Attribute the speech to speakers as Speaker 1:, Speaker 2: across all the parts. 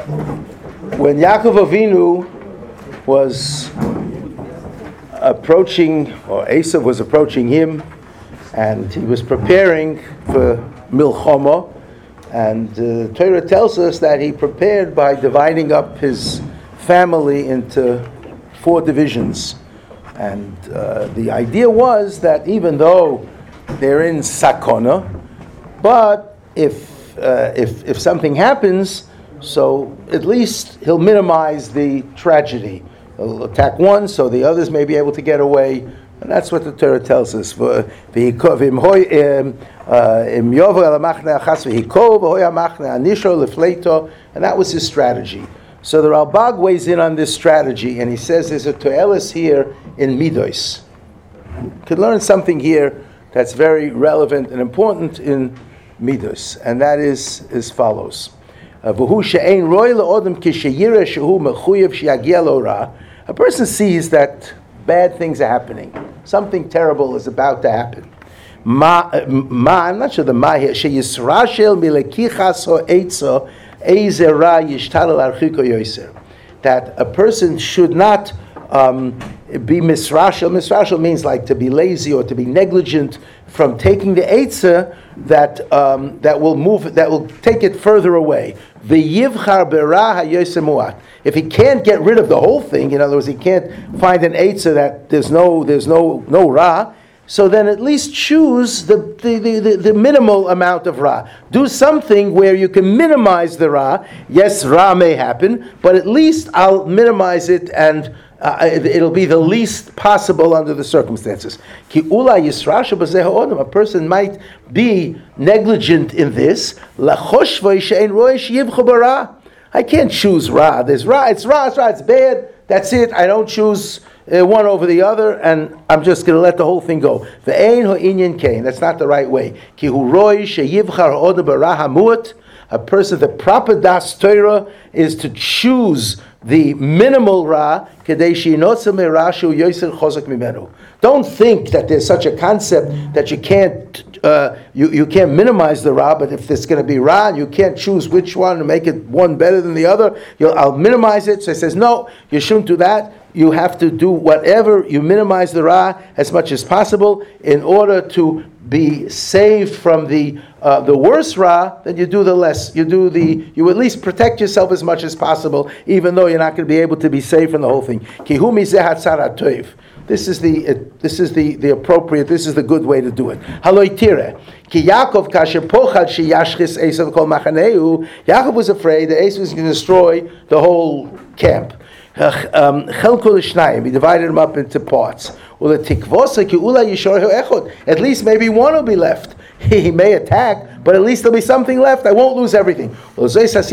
Speaker 1: When Yaakov Avinu was approaching, or Esav was approaching him, and he was preparing for Milchama, and Torah tells us that he prepared by dividing up his family into 4 divisions. And the idea was that even though they're in Sakona, but if something happens, so at least he'll minimize the tragedy. He'll attack one, so the others may be able to get away. And that's what the Torah tells us. And that was his strategy. So the Ralbag weighs in on this strategy, and he says there's a toelis here in Midos. You could learn something here that's very relevant and important in Midos, and that is as follows. A person sees that bad things are happening. Something terrible is about to happen. I'm not sure the ma here. That a person should not be misrashel. Misrashel means like to be lazy or to be negligent from taking the eitzah that will take it further away. If he can't get rid of the whole thing, in other words, he can't find an eitzah that there's no ra, so then at least choose the minimal amount of ra. Do something where you can minimize the ra. Yes, ra may happen, but at least I'll minimize it, and it'll be the least possible under the circumstances. A person might be negligent in this. I can't choose ra. There's ra. It's bad. That's it. I don't choose one over the other, and I'm just going to let the whole thing go. That's not the right way. A person, the proper das Torah is to choose the minimal ra. Don't think that there's such a concept that you can't you can't minimize the ra, but if there's going to be ra, you can't choose which one to make it one better than the other. I'll minimize it. So he says, no, you shouldn't do that. You have to do whatever, you minimize the ra as much as possible in order to be saved from the worst ra. Then you do the less. You at least protect yourself as much as possible, even though you're not going to be able to be saved from the whole thing. This is the appropriate. This is the good way to do it. Yaakov was afraid that Esau was going to destroy the whole camp. He divided them up into parts. At least maybe one will be left. He may attack, but at least there'll be something left. I won't lose everything. The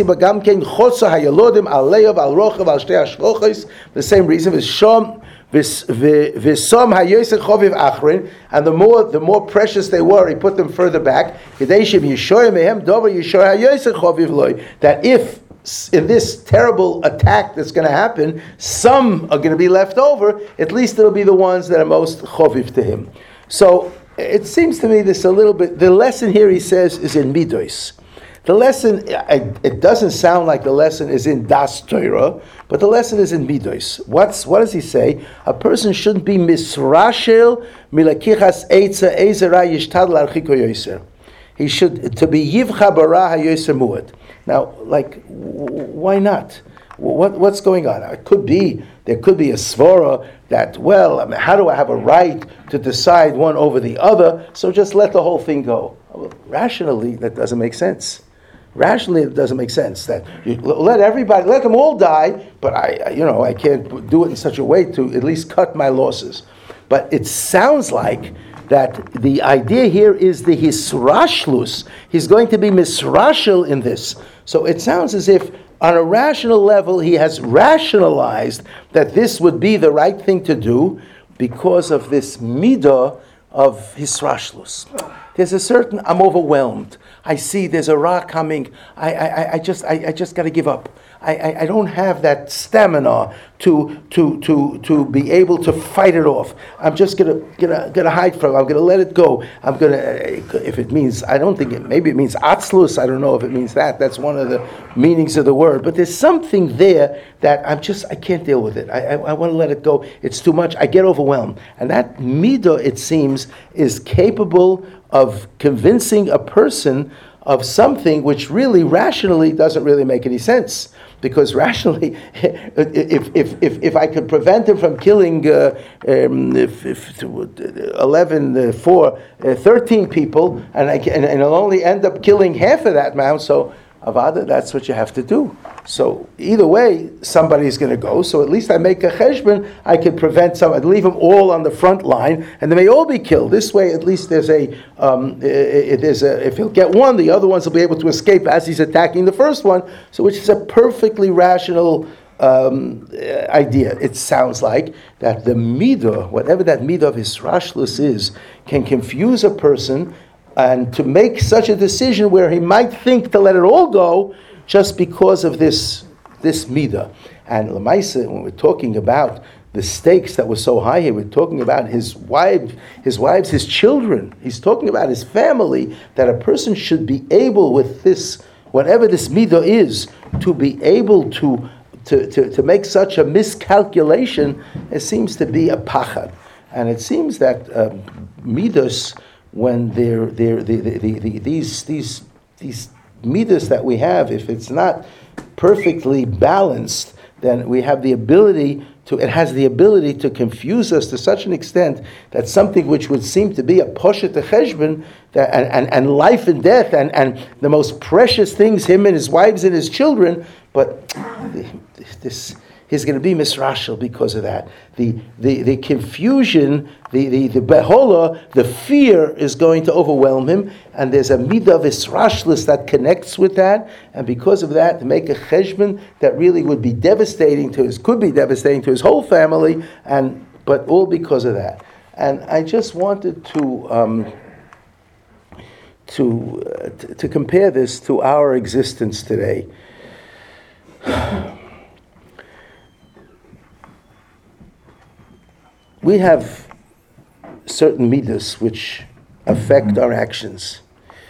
Speaker 1: same reason is Shom. And the more precious they were, he put them further back. That if in this terrible attack that's going to happen, some are going to be left over, at least it'll be the ones that are most choviv to him. So it seems to me this a little bit, the lesson here he says is in Midos. The lesson, it doesn't sound like the lesson is in Das Torah, but the lesson is in Midos. What does he say? A person shouldn't be misrashel milakichas eitza ezera yishtadl archiko yoser. He should, to be yivcha bara hayoser muad. Now, why not? What's going on? There could be a svara that, how do I have a right to decide one over the other? So just let the whole thing go. Well, rationally, that doesn't make sense. Rationally, it doesn't make sense that you let them all die, but I can't do it in such a way to at least cut my losses. But it sounds like that the idea here is the hisrashlus. He's going to be misrashel in this. So it sounds as if on a rational level he has rationalized that this would be the right thing to do because of this midah of hisrashlus. there's a certain, I'm overwhelmed. I see there's a Ra coming. I just got to give up. I don't have that stamina to be able to fight it off. I'm just gonna hide from it. I'm gonna let it go. I'm gonna, if it means, I don't think maybe it means atzlus. I don't know if it means that. That's one of the meanings of the word. But there's something there that I can't deal with it. I want to let it go. It's too much. I get overwhelmed. And that midah, it seems, is capable of convincing a person of something which really rationally doesn't really make any sense. Because rationally, if I could prevent him from killing 13 people, and I'll only end up killing half of that amount, so avada, that's what you have to do. So either way, somebody's going to go. So at least I make a cheshbon. I can prevent some. I'd leave them all on the front line, and they may all be killed. This way, at least there's if he'll get one, the other ones will be able to escape as he's attacking the first one. So, which is a perfectly rational idea. It sounds like that the midah, whatever that midah of hisrashlus is, can confuse a person, and to make such a decision where he might think to let it all go just because of this midah. And Lamaisa, when we're talking about the stakes that were so high here, we're talking about his wives, his children. He's talking about his family, that a person should be able with this, whatever this midah is, to be able to make such a miscalculation. It seems to be a pachad. And it seems that midas, when these midas that we have, if it's not perfectly balanced, then we have the ability it has the ability to confuse us to such an extent that something which would seem to be a poshet cheshbon, and life and death, and the most precious things, him and his wives and his children, but he's going to be misrashel because of that. The confusion, the behola, the fear is going to overwhelm him, and there's a midah of israshlis that connects with that, and because of that, to make a cheshbon that really would be devastating could be devastating to his whole family, but all because of that. And I just wanted to compare this to our existence today. We have certain midas which affect our actions.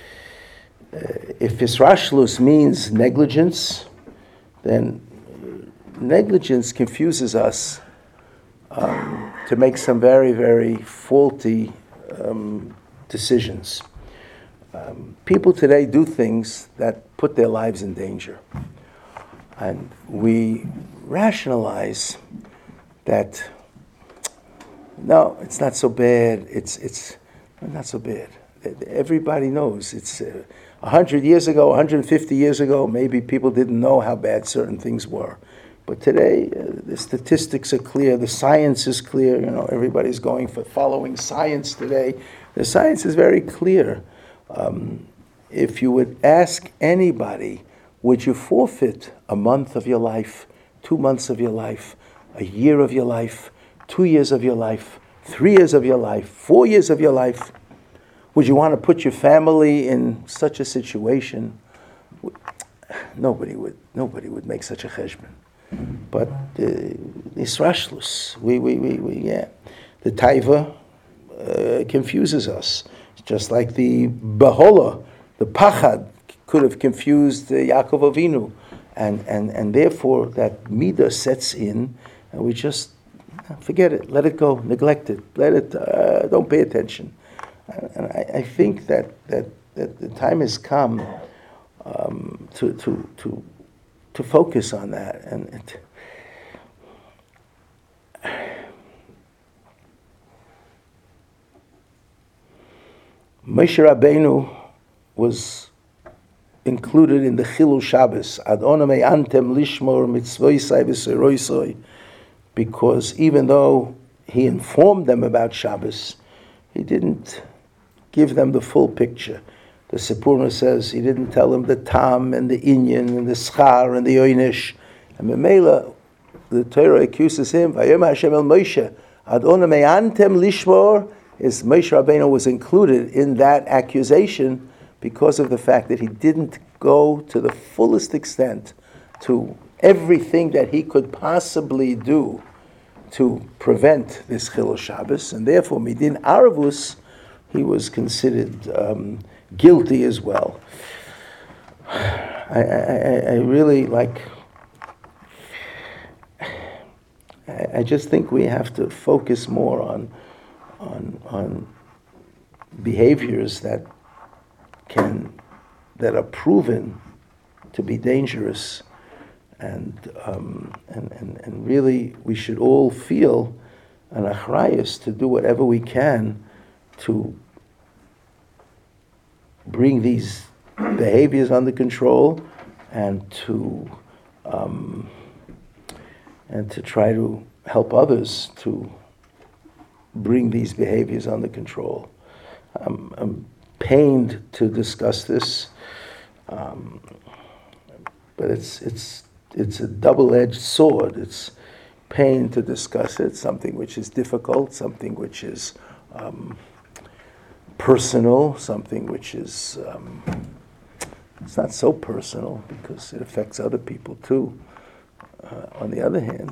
Speaker 1: If hisrashlus means negligence, then negligence confuses us to make some very, very faulty decisions. People today do things that put their lives in danger. And we rationalize that, no, it's not so bad. It's not so bad. Everybody knows. It's 100 years ago, 150 years ago, maybe people didn't know how bad certain things were. But today, the statistics are clear. The science is clear. Everybody's going for following science today. The science is very clear. If you would ask anybody, would you forfeit a month of your life, 2 months of your life, a year of your life, 2 years of your life, 3 years of your life, 4 years of your life? Would you want to put your family in such a situation? Nobody would make such a cheshbon. But israshlus, the taiva confuses us, just like the behola, the pachad could have confused Yaakov Avinu, and therefore that midah sets in, and we just forget it, let it go, neglect it, don't pay attention. And I think that the time has come to focus on that. And Moshe Rabbeinu was included in the Chilul Shabbos, Ad Onamei Antem Lishmor Mitzvoisai V'Seroisoi, because even though he informed them about Shabbos, he didn't give them the full picture. The Sipurna says he didn't tell them the tam and the inyan and the schar and the oynish. And Memela, the Torah accuses him, Vayom Hashem el Moshe, Ad Onamei Antem Lishmor is Moshe Rabbeinu was included in that accusation because of the fact that he didn't go to the fullest extent to everything that he could possibly do to prevent this Chilul Shabbos, and therefore Midin Arvus, he was considered guilty as well. I really like. I just think we have to focus more on behaviors that are proven to be dangerous, and really we should all feel an achrayus to do whatever we can to bring these behaviors under control, and to try to help others to bring these behaviors under control. I'm pained to discuss this, but it's a double-edged sword. It's pain to discuss it, something which is difficult, something which is personal, something which is it's not so personal because it affects other people too. On the other hand,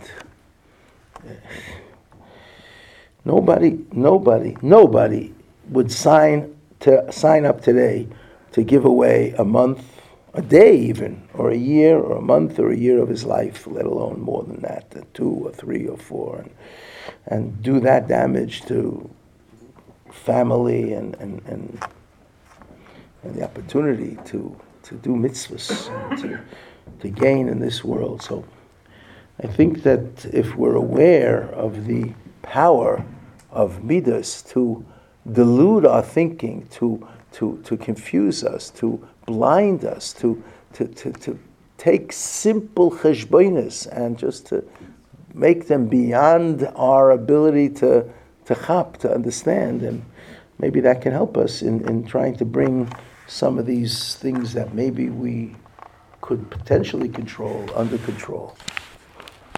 Speaker 1: nobody would sign up today to give away a month, a day even, or a year, or a month, or a year of his life, let alone more than that, 2 or 3 or 4, and do that damage to family and the opportunity to do mitzvahs, to gain in this world. So I think that if we're aware of the power of midas to delude our thinking, to confuse us, to blind us, to take simple cheshbonos and just to make them beyond our ability to understand, and maybe that can help us in trying to bring some of these things that maybe we could potentially control under control.